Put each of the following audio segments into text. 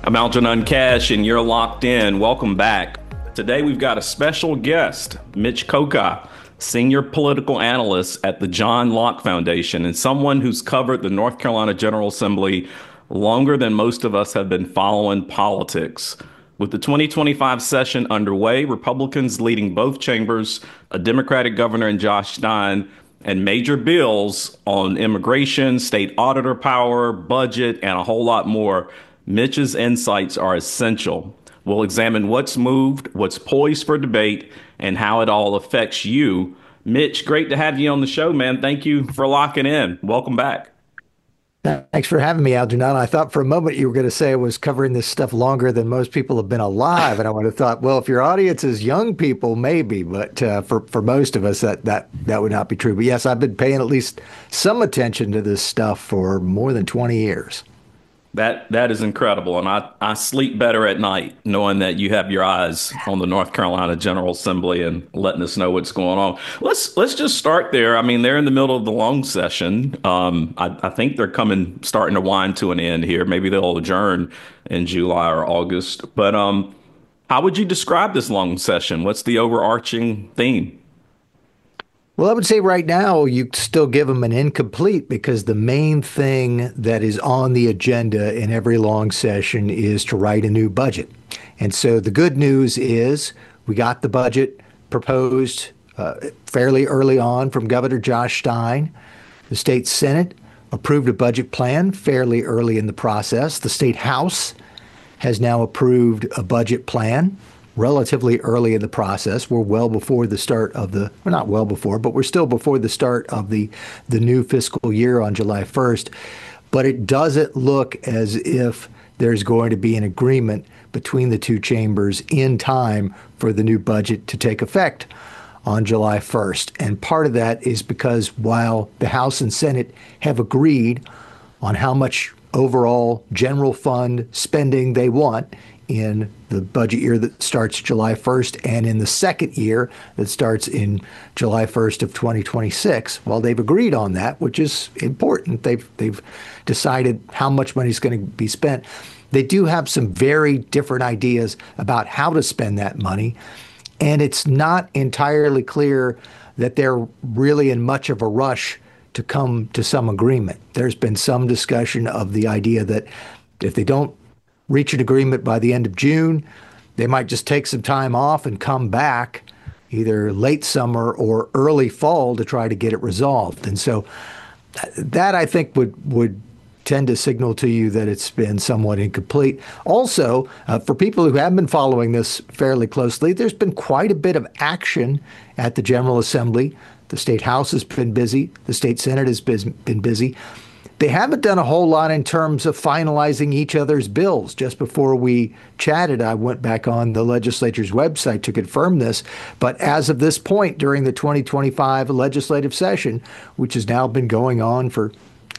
I'm Algernon Cash, and you're locked in. Welcome back. Today, we've got a special guest, Mitch Koka, senior political analyst at the John Locke Foundation, and someone who's covered the North Carolina General Assembly longer than most of us have been following politics. With the 2025 session underway, Republicans leading both chambers, a Democratic governor in Josh Stein, and major bills on immigration, state auditor power, budget, and a whole lot more, Mitch's insights are essential. We'll examine what's moved, what's poised for debate, and how it all affects you. Mitch, great to have you on the show, man. Thank you for locking in. Welcome back. Thanks for having me, Algernon. I thought for a moment you were going to say I was covering this stuff longer than most people have been alive, and I would have thought, well, if your audience is young people, maybe, but for most of us, that would not be true. But yes, I've been paying at least some attention to this stuff for more than 20 years. That is incredible, and I sleep better at night knowing that you have your eyes on the North Carolina General Assembly and letting us know what's going on. Let's just start there. I mean, they're in the middle of the long session. I think they're starting to wind to an end here. Maybe they'll adjourn in July or August. But how would you describe this long session? What's the overarching theme? Well, I would say right now you still give them an incomplete because the main thing that is on the agenda in every long session is to write a new budget. And so the good news is we got the budget proposed fairly early on from Governor Josh Stein. The state Senate approved a budget plan fairly early in the process. The state House has now approved a budget plan relatively early in the process. We're well before the start of we're not well before, but we're still before the start of the new fiscal year on July 1st. But it doesn't look as if there's going to be an agreement between the two chambers in time for the new budget to take effect on July 1st. And part of that is because while the House and Senate have agreed on how much overall general fund spending they want in the budget year that starts July 1st and in the second year that starts in July 1st of 2026. Well, they've agreed on that, which is important. They've decided how much money is going to be spent. They do have some very different ideas about how to spend that money, and it's not entirely clear that they're really in much of a rush to come to some agreement. There's been some discussion of the idea that if they don't reach an agreement by the end of June, they might just take some time off and come back either late summer or early fall to try to get it resolved. And so that I think would tend to signal to you that it's been somewhat incomplete. Also, for people who have been following this fairly closely, there's been quite a bit of action at the General Assembly. The state House has been busy. The state Senate has been busy. They haven't done a whole lot in terms of finalizing each other's bills. Just before we chatted, I went back on the legislature's website to confirm this. But as of this point, during the 2025 legislative session, which has now been going on for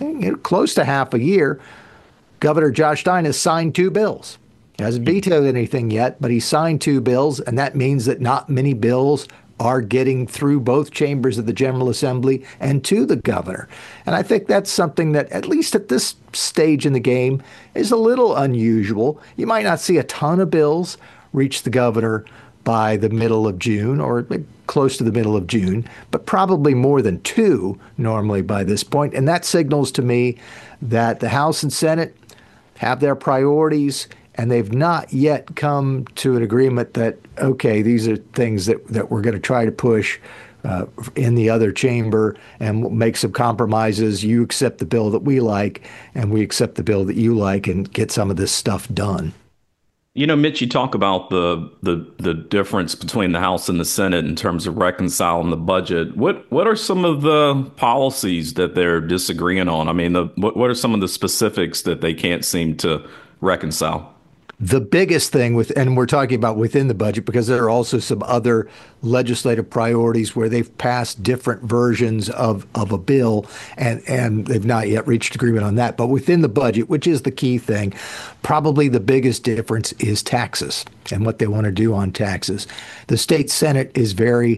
close to half a year, Governor Josh Stein has signed two bills. He hasn't vetoed anything yet, but he signed two bills, and that means that not many bills are getting through both chambers of the General Assembly and to the governor. And I think that's something that, at least at this stage in the game, is a little unusual. You might not see a ton of bills reach the governor by the middle of June or close to the middle of June, but probably more than two normally by this point. And that signals to me that the House and Senate have their priorities, and they've not yet come to an agreement that, okay, these are things that we're going to try to push in the other chamber and we'll make some compromises. You accept the bill that we like, and we accept the bill that you like, and get some of this stuff done. You know, Mitch, you talk about the difference between the House and the Senate in terms of reconciling the budget. What are some of the policies that they're disagreeing on? I mean, what are some of the specifics that they can't seem to reconcile? The biggest thing and we're talking about within the budget, because there are also some other legislative priorities where they've passed different versions of a bill, and they've not yet reached agreement on that. But within the budget, which is the key thing, probably the biggest difference is taxes and what they want to do on taxes. The state Senate is very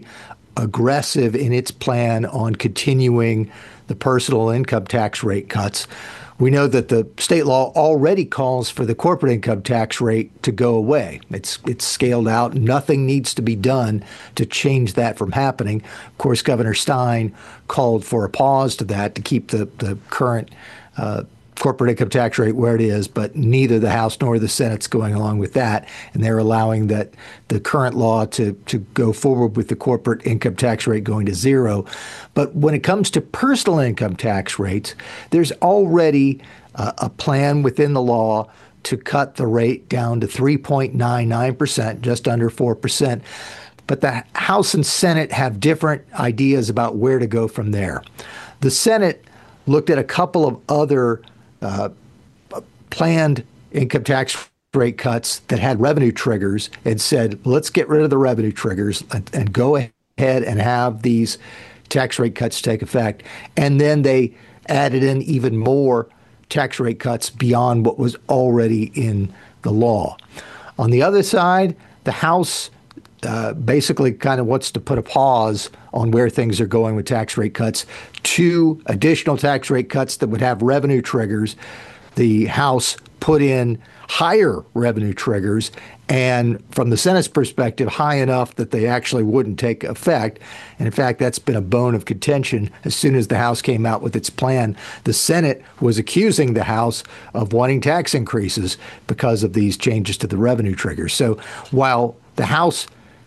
aggressive in its plan on continuing the personal income tax rate cuts. We know that the state law already calls for the corporate income tax rate to go away. It's scaled out. Nothing needs to be done to change that from happening. Of course, Governor Stein called for a pause to that to keep the current corporate income tax rate where it is, but neither the House nor the Senate's going along with that, and they're allowing that the current law to go forward with the corporate income tax rate going to zero. But when it comes to personal income tax rates, there's already a plan within the law to cut the rate down to 3.99%, just under 4%. But the House and Senate have different ideas about where to go from there. The Senate looked at a couple of other planned income tax rate cuts that had revenue triggers and said, let's get rid of the revenue triggers and go ahead and have these tax rate cuts take effect. And then they added in even more tax rate cuts beyond what was already in the law. On the other side, the House basically kind of wants to put a pause on where things are going with tax rate cuts. 2 additional tax rate cuts that would have revenue triggers. The House put in higher revenue triggers, and from the Senate's perspective, high enough that they actually wouldn't take effect. And in fact, that's been a bone of contention. As soon as the House came out with its plan, the Senate was accusing the House of wanting tax increases because of these changes to the revenue triggers. So while the House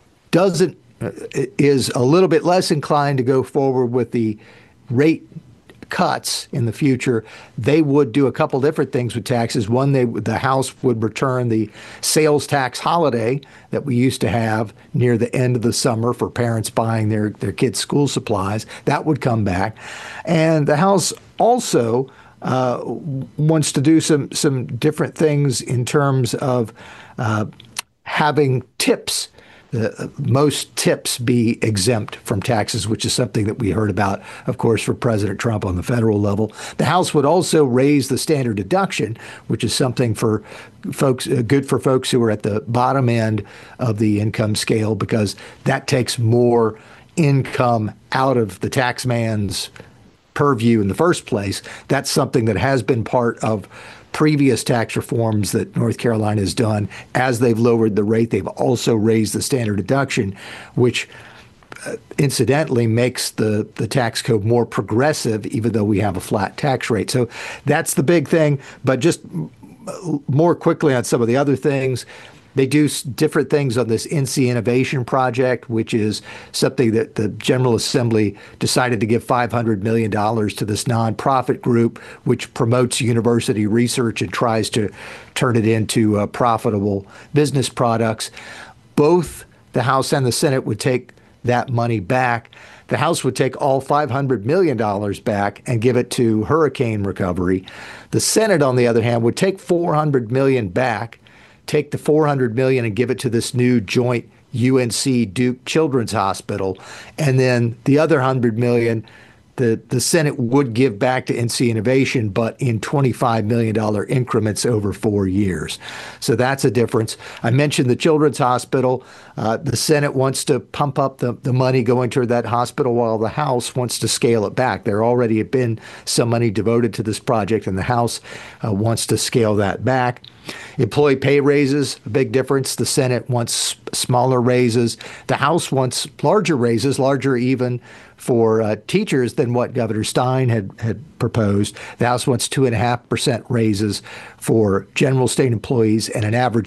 is a little bit less inclined to go forward with the rate cuts in the future, they would do a couple different things with taxes. One, the House would return the sales tax holiday that we used to have near the end of the summer for parents buying their kids' school supplies. That would come back. And the House also wants to do some different things in terms of having tips. Most tips be exempt from taxes, which is something that we heard about, of course, for President Trump on the federal level. The House would also raise the standard deduction, which is something for folks, good for folks who are at the bottom end of the income scale, because that takes more income out of the tax man's purview in the first place. That's something that has been part of previous tax reforms that North Carolina has done. As they've lowered the rate, they've also raised the standard deduction, which incidentally makes the tax code more progressive, even though we have a flat tax rate. So that's the big thing. But just more quickly on some of the other things, they do different things on this NC Innovation Project, which is something that the General Assembly decided to give $500 million to this nonprofit group, which promotes university research and tries to turn it into profitable business products. Both the House and the Senate would take that money back. The House would take all $500 million back and give it to hurricane recovery. The Senate, on the other hand, would take $400 million back, take the $400 million and give it to this new joint UNC Duke Children's Hospital. And then the other $100 million, the Senate would give back to NC Innovation, but in $25 million increments over 4 years. So that's a difference. I mentioned the Children's Hospital. The Senate wants to pump up the money going toward that hospital, while the House wants to scale it back. There already have been some money devoted to this project, and the House wants to scale that back. Employee pay raises, a big difference. The Senate wants smaller raises. The House wants larger raises, larger even for teachers than what Governor Stein had proposed. The House wants 2.5% raises for general state employees and an average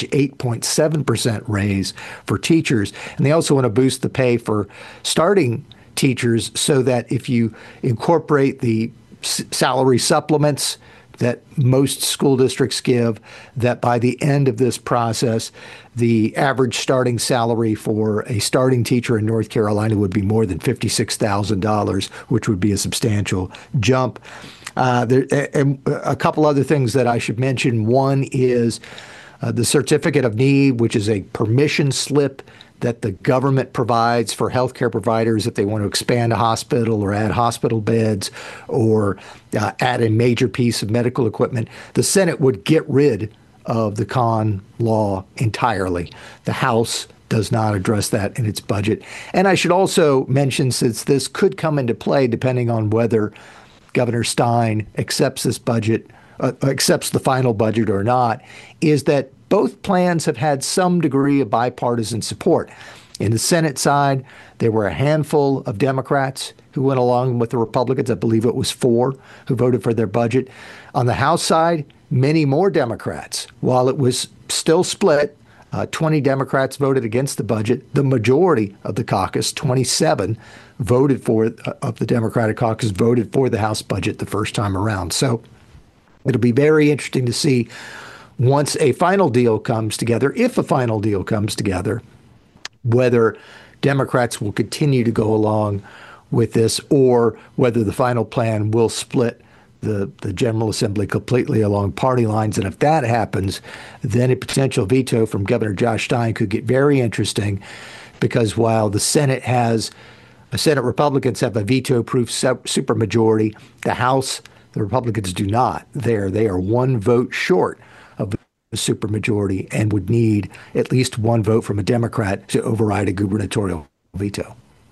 8.7% raise for teachers. And they also want to boost the pay for starting teachers so that if you incorporate the salary supplements that most school districts give, that by the end of this process, the average starting salary for a starting teacher in North Carolina would be more than $56,000, which would be a substantial jump. And a couple other things that I should mention. One is the Certificate of Need, which is a permission slip that the government provides for healthcare providers if they want to expand a hospital or add hospital beds or add a major piece of medical equipment. The Senate would get rid of the con law entirely. The House does not address that in its budget. And I should also mention, since this could come into play depending on whether Governor Stein accepts this budget, accepts the final budget or not, is that both plans have had some degree of bipartisan support. In the Senate side, there were a handful of Democrats who went along with the Republicans. I believe it was 4 who voted for their budget. On the House side, many more Democrats. While it was still split, 20 Democrats voted against the budget. The majority of the caucus, 27, voted for of the Democratic caucus voted for the House budget the first time around. So it'll be very interesting to see once a final deal comes together, if a final deal comes together, whether Democrats will continue to go along with this or whether the final plan will split the General Assembly completely along party lines. And if that happens, then a potential veto from Governor Josh Stein could get very interesting, because while the Senate Republicans have a veto-proof supermajority, the House, the Republicans do not. They are one vote short of a supermajority and would need at least one vote from a Democrat to override a gubernatorial veto.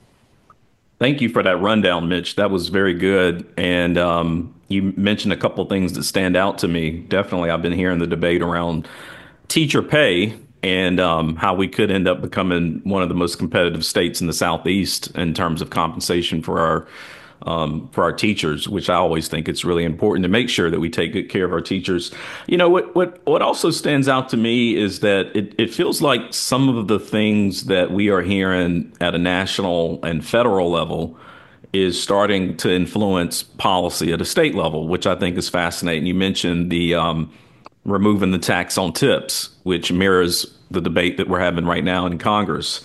Thank you for that rundown, Mitch. That was very good. And you mentioned a couple of things that stand out to me. Definitely, I've been hearing the debate around teacher pay and how we could end up becoming one of the most competitive states in the Southeast in terms of compensation for our teachers, which I always think it's really important to make sure that we take good care of our teachers. You know, what also stands out to me is that it feels like some of the things that we are hearing at a national and federal level is starting to influence policy at a state level, which I think is fascinating. You mentioned the removing the tax on tips, which mirrors the debate that we're having right now in Congress.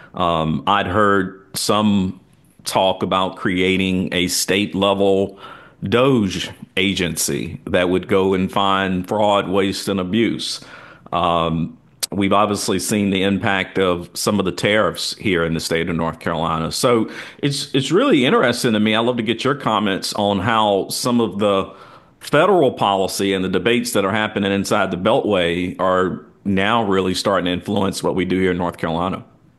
I'd heard some talk about creating a state level DOJ agency that would go and find fraud, waste, and abuse. We've obviously seen the impact of some of the tariffs here in the state of North Carolina. So it's really interesting to me. I'd love to get your comments on how some of the federal policy and the debates that are happening inside the Beltway are now really starting to influence what we do here in North Carolina.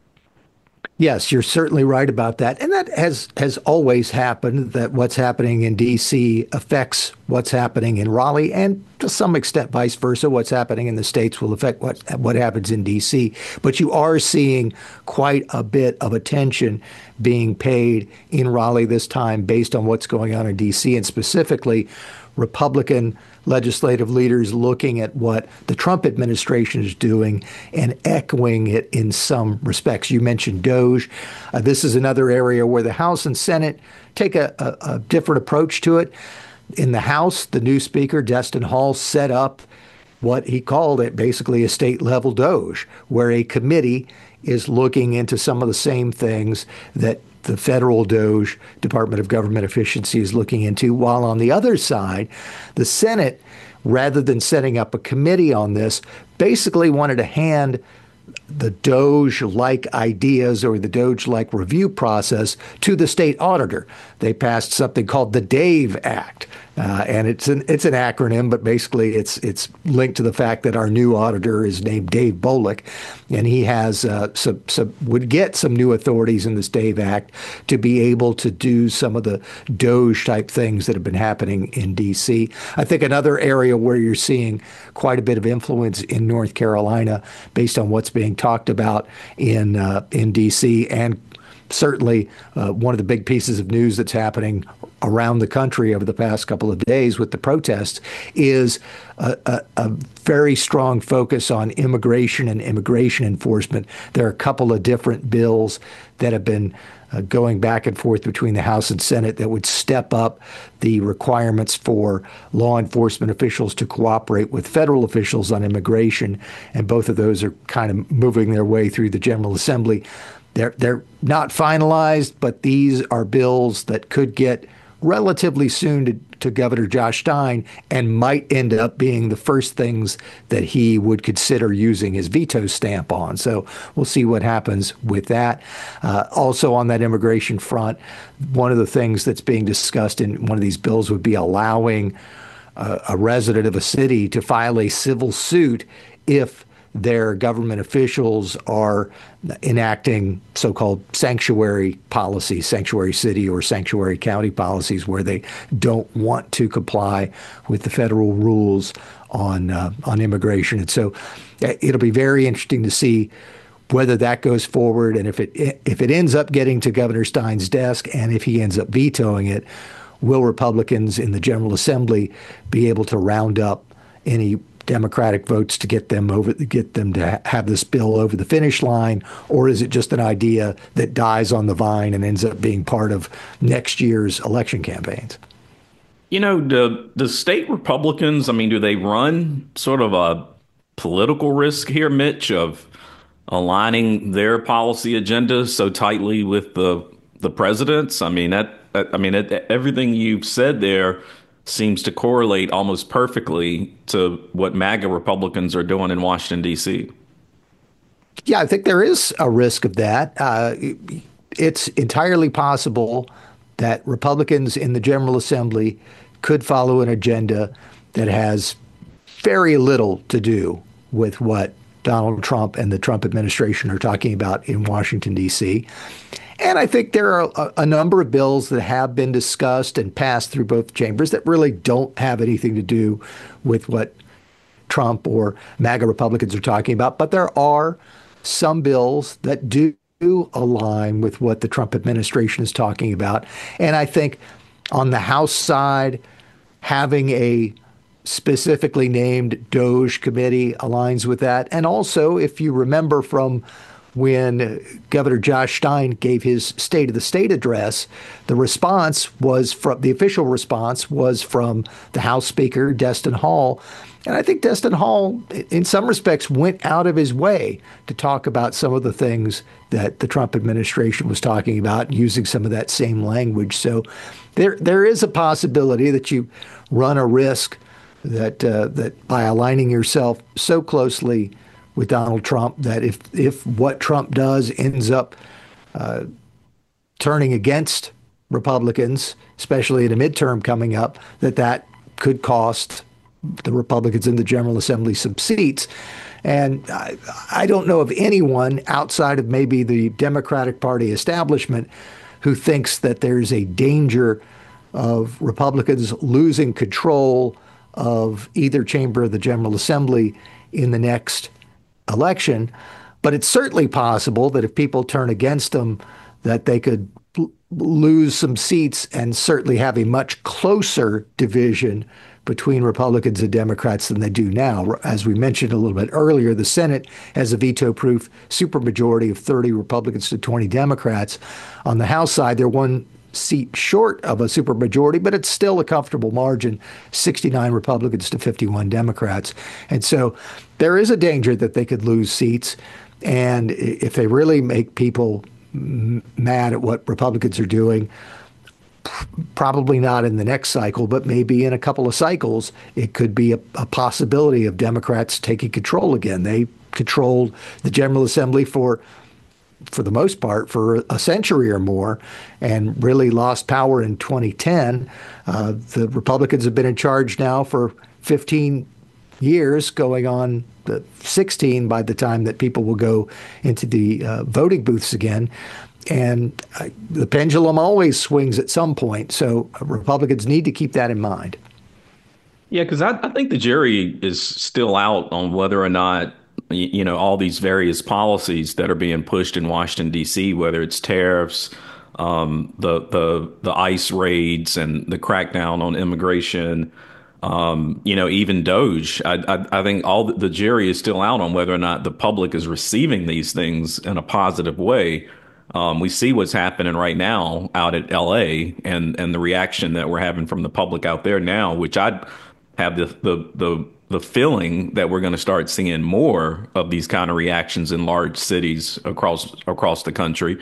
Yes, you're certainly right about that. And that has always happened, that what's happening in D.C. affects what's happening in Raleigh, and to some extent vice versa. What's happening in the states will affect what happens in D.C. But you are seeing quite a bit of attention being paid in Raleigh this time based on what's going on in D.C., and specifically Republican legislative leaders looking at what the Trump administration is doing and echoing it in some respects. You mentioned DOJ. This is another area where the House and Senate take a different approach to it. In the House, the new Speaker, Destin Hall, set up what he called it basically a state-level DOJ, where a committee is looking into some of the same things that the federal DOJ, Department of Government Efficiency, is looking into, while on the other side, the Senate, rather than setting up a committee on this, basically wanted to hand the DOJ-like ideas or the DOJ-like review process to the state auditor. They passed something called the DAVE Act. And it's an acronym, but basically it's linked to the fact that our new auditor is named Dave Bolick, and he has would get some new authorities in this DAVE Act to be able to do some of the DOJ type things that have been happening in D.C. I think another area where you're seeing quite a bit of influence in North Carolina, based on what's being talked about in D.C. and certainly one of the big pieces of news that's happening around the country over the past couple of days with the protests is a very strong focus on immigration and immigration enforcement. There are a couple of different bills that have been going back and forth between the House and Senate that would step up the requirements for law enforcement officials to cooperate with federal officials on immigration. And both of those are kind of moving their way through the General Assembly. They're not finalized, but these are bills that could get relatively soon to Governor Josh Stein and might end up being the first things that he would consider using his veto stamp on. So we'll see what happens with that. Also on that immigration front, one of the things that's being discussed in one of these bills would be allowing a resident of a city to file a civil suit if their government officials are enacting so-called sanctuary policies, sanctuary city or sanctuary county policies, where they don't want to comply with the federal rules on immigration. And so it'll be very interesting to see whether that goes forward, and if it ends up getting to Governor Stein's desk, and if he ends up vetoing it, will Republicans in the General Assembly be able to round up any Democratic votes to get them to have this bill over the finish line, or is it just an idea that dies on the vine and ends up being part of next year's election campaigns? The state Republicans, I mean, do they run sort of a political risk here, Mitch, of aligning their policy agenda so tightly with the president's? I mean, everything you've said there seems to correlate almost perfectly to what MAGA Republicans are doing in Washington, D.C. Yeah, I think there is a risk of that. It's entirely possible that Republicans in the General Assembly could follow an agenda that has very little to do with what Donald Trump and the Trump administration are talking about in Washington, D.C. And I think there are a number of bills that have been discussed and passed through both chambers that really don't have anything to do with what Trump or MAGA Republicans are talking about. But there are some bills that do align with what the Trump administration is talking about. And I think on the House side, having a specifically named DOJ committee aligns with that. And also, if you remember from when Governor Josh Stein gave his State of the State address, the official response was from the House Speaker, Destin Hall. And I think Destin Hall, in some respects, went out of his way to talk about some of the things that the Trump administration was talking about, using some of that same language. So there is a possibility that you run a risk that by aligning yourself so closely with Donald Trump, that if what Trump does ends up turning against Republicans, especially in a midterm coming up, that could cost the Republicans in the General Assembly some seats. And I don't know of anyone outside of maybe the Democratic Party establishment who thinks that there's a danger of Republicans losing control of either chamber of the General Assembly in the next election. But it's certainly possible that if people turn against them, that they could lose some seats and certainly have a much closer division between Republicans and Democrats than they do now. As we mentioned a little bit earlier, the Senate has a veto-proof supermajority of 30 Republicans to 20 Democrats. On the House side, they're one seat short of a supermajority, but it's still a comfortable margin, 69 Republicans to 51 Democrats. And so there is a danger that they could lose seats. And if they really make people mad at what Republicans are doing, probably not in the next cycle, but maybe in a couple of cycles, it could be a possibility of Democrats taking control again. They controlled the General Assembly for the most part, for a century or more, and really lost power in 2010. The Republicans have been in charge now for 15 years, going on 16 by the time that people will go into the voting booths again. And the pendulum always swings at some point. So Republicans need to keep that in mind. Yeah, because I think the jury is still out on whether or not all these various policies that are being pushed in Washington, D.C., whether it's tariffs, the ICE raids and the crackdown on immigration, even DOJ. I think all the jury is still out on whether or not the public is receiving these things in a positive way. We see what's happening right now out at L.A. and the reaction that we're having from the public out there now, which I have the feeling that we're going to start seeing more of these kind of reactions in large cities across the country.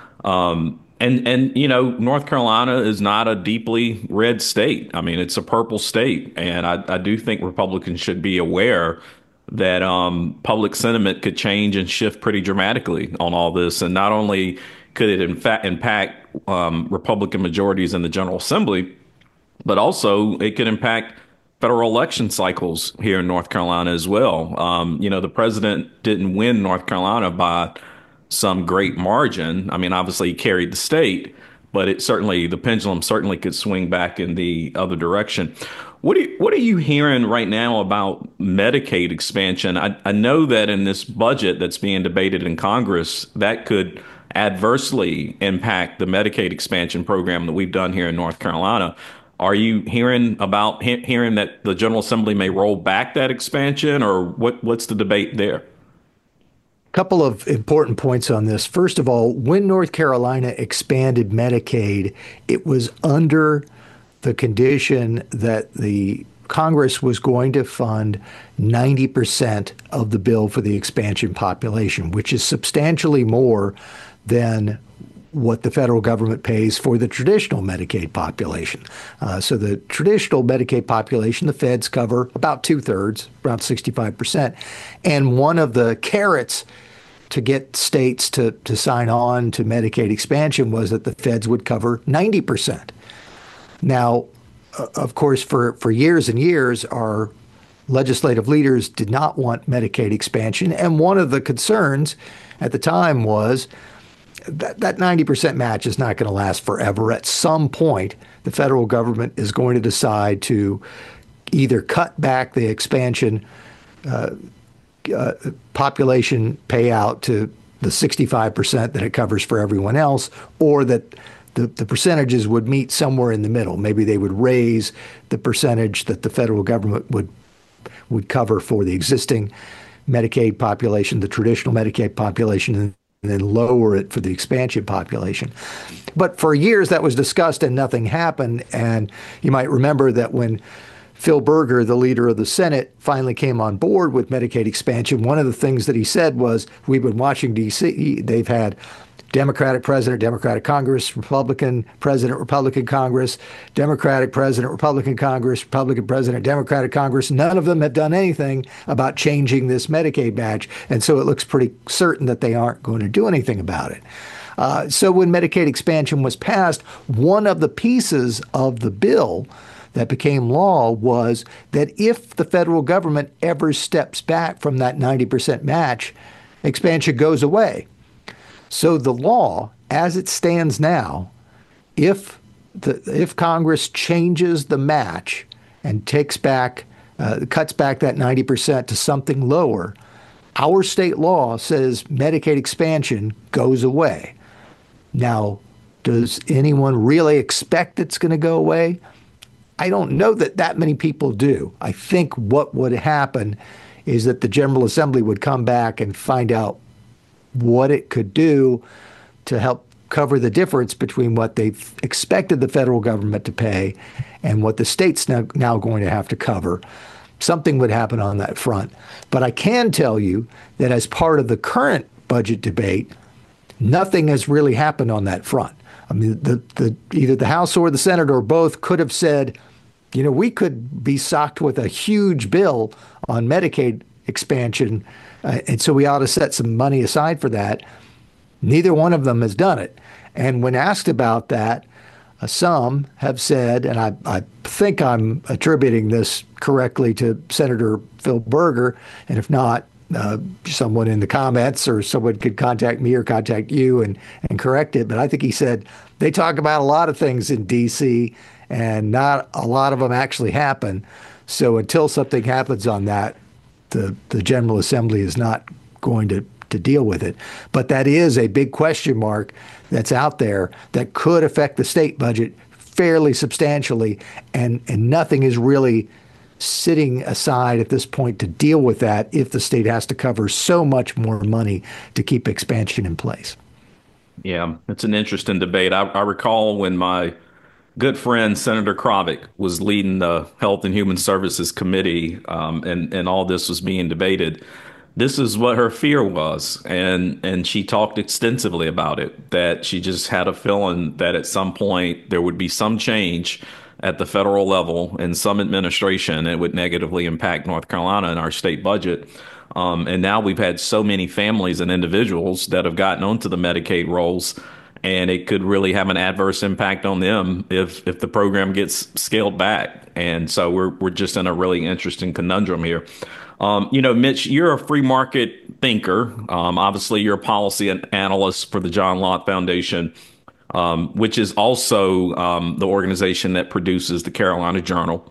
North Carolina is not a deeply red state. I mean, it's a purple state. And I do think Republicans should be aware that public sentiment could change and shift pretty dramatically on all this. And not only could it in fact impact Republican majorities in the General Assembly, but also it could impact federal election cycles here in North Carolina as well. The president didn't win North Carolina by some great margin. I mean, obviously he carried the state, but the pendulum certainly could swing back in the other direction. What are you hearing right now about Medicaid expansion? I know that in this budget that's being debated in Congress, that could adversely impact the Medicaid expansion program that we've done here in North Carolina. Are you hearing that the General Assembly may roll back that expansion, or what's the debate there? Couple of important points on this. First of all, when North Carolina expanded Medicaid, it was under the condition that the Congress was going to fund 90% of the bill for the expansion population, which is substantially more than what the federal government pays for the traditional Medicaid population. So the traditional Medicaid population, the feds cover about 2/3, around 65%. And one of the carrots to get states to sign on to Medicaid expansion was that the feds would cover 90%. Now, of course, for years and years, our legislative leaders did not want Medicaid expansion. And one of the concerns at the time was that 90% match is not going to last forever. At some point, the federal government is going to decide to either cut back the expansion population payout to the 65% that it covers for everyone else, or that the percentages would meet somewhere in the middle. Maybe they would raise the percentage that the federal government would cover for the existing Medicaid population, the traditional Medicaid population, and then lower it for the expansion population. But for years that was discussed and nothing happened. And you might remember that when Phil Berger, the leader of the Senate, finally came on board with Medicaid expansion, one of the things that he said was, we've been watching D.C. They've had Democratic president, Democratic Congress, Republican president, Republican Congress, Democratic president, Republican Congress, Republican president, Democratic Congress. None of them have done anything about changing this Medicaid badge. And so it looks pretty certain that they aren't going to do anything about it. So when Medicaid expansion was passed, one of the pieces of the bill that became law was that if the federal government ever steps back from that 90% match, expansion goes away. So the law, as it stands now, if Congress changes the match and cuts back that 90% to something lower, our state law says Medicaid expansion goes away. Now, does anyone really expect it's going to go away? I don't know that many people do. I think what would happen is that the General Assembly would come back and find out what it could do to help cover the difference between what they've expected the federal government to pay and what the state's now going to have to cover. Something would happen on that front. But I can tell you that as part of the current budget debate, nothing has really happened on that front. I mean, either the House or the Senate or both could have said, we could be socked with a huge bill on Medicaid expansion, and so we ought to set some money aside for that. Neither one of them has done it. And when asked about that, some have said, and I think I'm attributing this correctly to Senator Phil Berger, and if not, someone in the comments or someone could contact me or contact you and correct it. But I think he said they talk about a lot of things in D.C. and not a lot of them actually happen. So until something happens on that, the General Assembly is not going to deal with it. But that is a big question mark that's out there that could affect the state budget fairly substantially, and nothing is really sitting aside at this point to deal with that if the state has to cover so much more money to keep expansion in place. Yeah, it's an interesting debate. I recall when my good friend Senator Kravick was leading the Health and Human Services Committee, and all this was being debated. This is what her fear was, and she talked extensively about it, that she just had a feeling that at some point there would be some change at the federal level and some administration. It would negatively impact North Carolina and our state budget. And now we've had so many families and individuals that have gotten onto the Medicaid rolls and it could really have an adverse impact on them if the program gets scaled back. And so we're just in a really interesting conundrum here. Mitch, you're a free market thinker. Obviously, you're a policy analyst for the John Locke Foundation, which is also the organization that produces the Carolina Journal.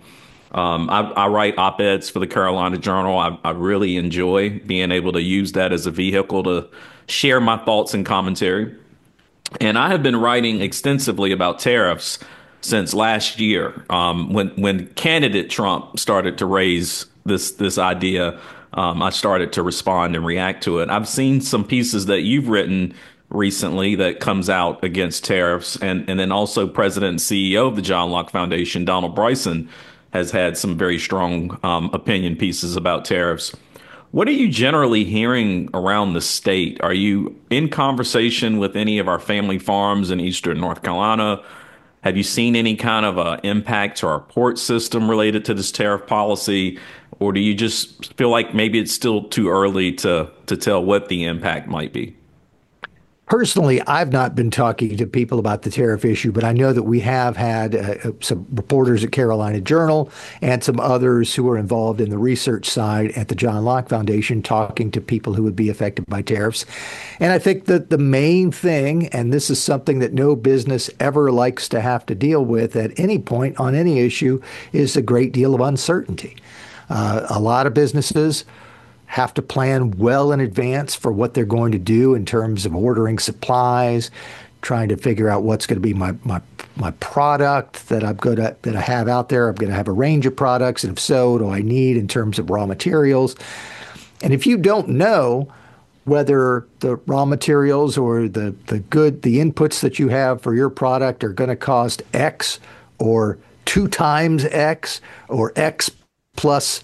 I write op-eds for the Carolina Journal. I really enjoy being able to use that as a vehicle to share my thoughts and commentary. And I have been writing extensively about tariffs since last year, when candidate Trump started to raise this idea. I started to respond and react to it. I've seen some pieces that you've written recently that comes out against tariffs, and then also President and CEO of the John Locke Foundation, Donald Bryson, has had some very strong opinion pieces about tariffs. What are you generally hearing around the state? Are you in conversation with any of our family farms in Eastern North Carolina? Have you seen any kind of impact to our port system related to this tariff policy? Or do you just feel like maybe it's still too early to tell what the impact might be? Personally, I've not been talking to people about the tariff issue, but I know that we have had some reporters at Carolina Journal and some others who are involved in the research side at the John Locke Foundation talking to people who would be affected by tariffs. And I think that the main thing, and this is something that no business ever likes to have to deal with at any point on any issue, is a great deal of uncertainty. A lot of businesses have to plan well in advance for what they're going to do in terms of ordering supplies, trying to figure out what's going to be my product that I have out there. I'm going to have a range of products, and if so, what do I need in terms of raw materials? And if you don't know whether the raw materials or the inputs that you have for your product are going to cost X or 2 times X or X plus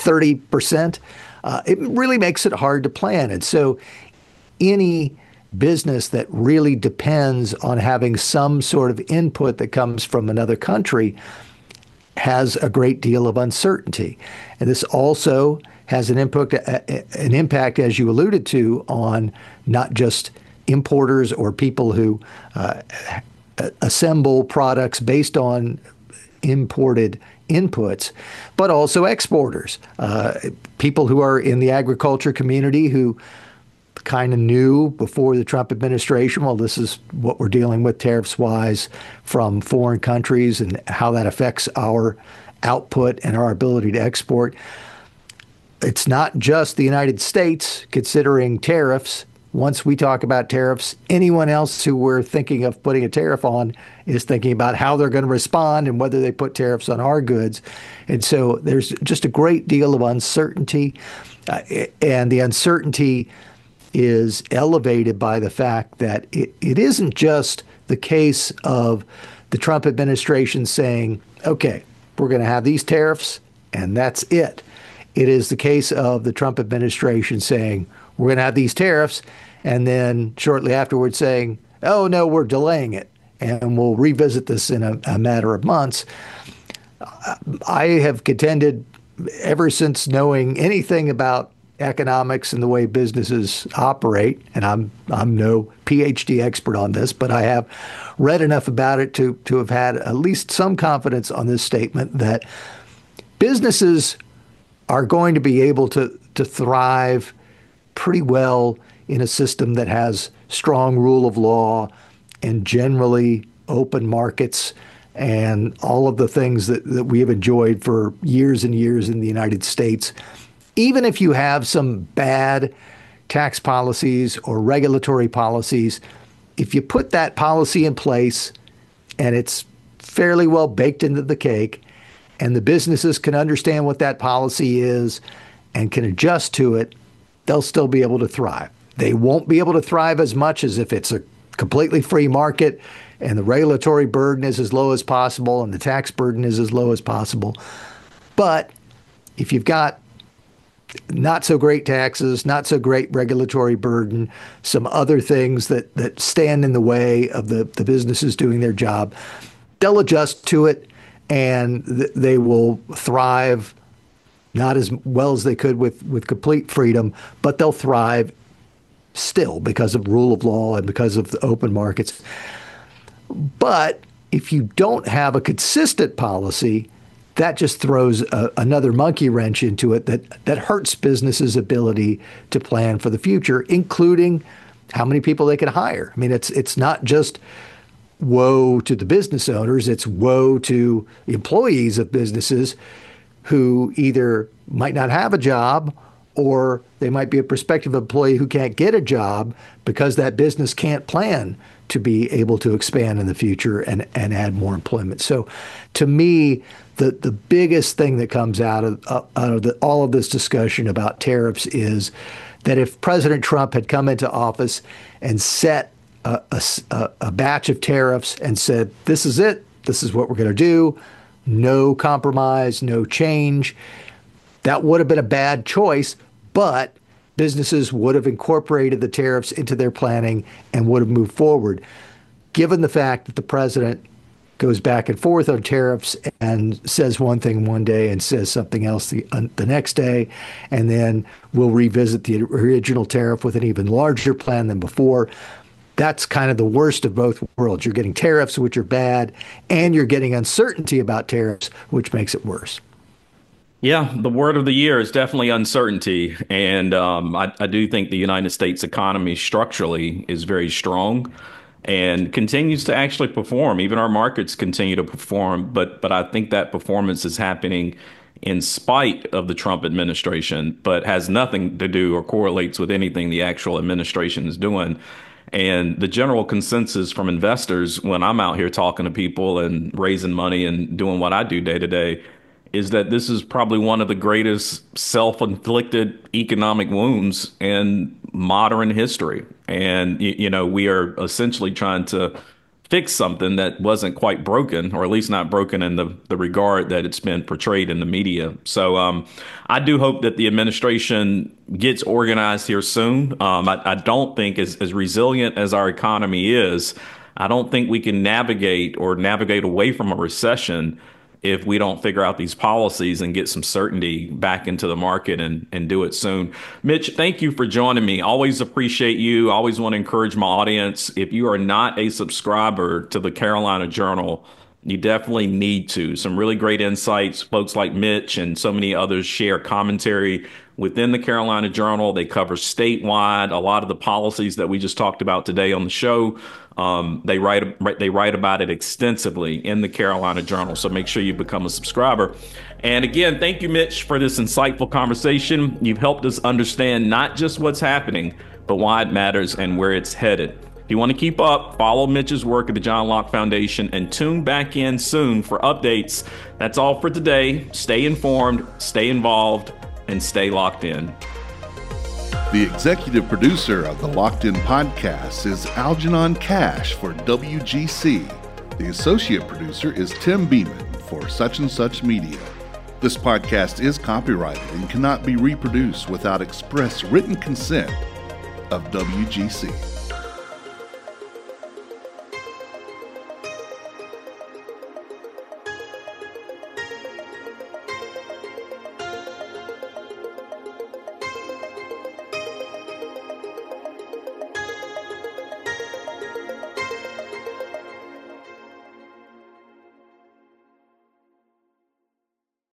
30%, it really makes it hard to plan. And so any business that really depends on having some sort of input that comes from another country has a great deal of uncertainty. And this also has an impact, as you alluded to, on not just importers or people who assemble products based on imported inputs, but also exporters, people who are in the agriculture community who kind of knew before the Trump administration, well, this is what we're dealing with tariffs-wise from foreign countries and how that affects our output and our ability to export. It's not just the United States considering tariffs. Once we talk about tariffs, anyone else who we're thinking of putting a tariff on is thinking about how they're going to respond and whether they put tariffs on our goods. And so there's just a great deal of uncertainty. And the uncertainty is elevated by the fact that it isn't just the case of the Trump administration saying, okay, we're going to have these tariffs and that's it. It is the case of the Trump administration saying, we're going to have these tariffs, and then shortly afterwards saying, oh, no, we're delaying it, and we'll revisit this in a matter of months. I have contended ever since knowing anything about economics and the way businesses operate, and I'm no PhD expert on this, but I have read enough about it to have had at least some confidence on this statement that businesses are going to be able to thrive pretty well in a system that has strong rule of law and generally open markets and all of the things that we have enjoyed for years and years in the United States. Even if you have some bad tax policies or regulatory policies, if you put that policy in place and it's fairly well baked into the cake and the businesses can understand what that policy is and can adjust to it, they'll still be able to thrive. They won't be able to thrive as much as if it's a completely free market and the regulatory burden is as low as possible and the tax burden is as low as possible. But if you've got not so great taxes, not so great regulatory burden, some other things that stand in the way of the businesses doing their job, they'll adjust to it and they will thrive not as well as they could with complete freedom, but they'll thrive still because of rule of law and because of the open markets. But if you don't have a consistent policy, that just throws another monkey wrench into it that hurts businesses' ability to plan for the future, including how many people they can hire. I mean, it's not just woe to the business owners, it's woe to employees of businesses who either might not have a job or they might be a prospective employee who can't get a job because that business can't plan to be able to expand in the future and add more employment. So to me, the biggest thing that comes out of all of this discussion about tariffs is that if President Trump had come into office and set a batch of tariffs and said, this is it, this is what we're going to do, no compromise, no change, that would have been a bad choice, but businesses would have incorporated the tariffs into their planning and would have moved forward. Given the fact that the president goes back and forth on tariffs and says one thing one day and says something else the next day, and then we'll revisit the original tariff with an even larger plan than before, that's kind of the worst of both worlds. You're getting tariffs, which are bad, and you're getting uncertainty about tariffs, which makes it worse. Yeah, the word of the year is definitely uncertainty. And I do think the United States economy structurally is very strong and continues to actually perform. Even our markets continue to perform. But I think that performance is happening in spite of the Trump administration, but has nothing to do or correlates with anything the actual administration is doing. And the general consensus from investors when I'm out here talking to people and raising money and doing what I do day to day is that this is probably one of the greatest self-inflicted economic wounds in modern history. And, we are essentially trying to fix something that wasn't quite broken, or at least not broken in the regard that it's been portrayed in the media. So I do hope that the administration gets organized here soon. I don't think as resilient as our economy is, I don't think we can navigate away from a recession if we don't figure out these policies and get some certainty back into the market and do it soon. Mitch, thank you for joining me. Always appreciate you. Always want to encourage my audience. If you are not a subscriber to the Carolina Journal, you definitely need to. Some really great insights. Folks like Mitch and so many others share commentary within the Carolina Journal. They cover statewide a lot of the policies that we just talked about today on the show. They write about it extensively in the Carolina Journal. So make sure you become a subscriber. And again, thank you, Mitch, for this insightful conversation. You've helped us understand not just what's happening, but why it matters and where it's headed. If you want to keep up, follow Mitch's work at the John Locke Foundation and tune back in soon for updates. That's all for today. Stay informed, stay involved, and stay locked in. The executive producer of the Locked In podcast is Algernon Cash for WGC. The associate producer is Tim Beeman for Such and Such Media. This podcast is copyrighted and cannot be reproduced without express written consent of WGC.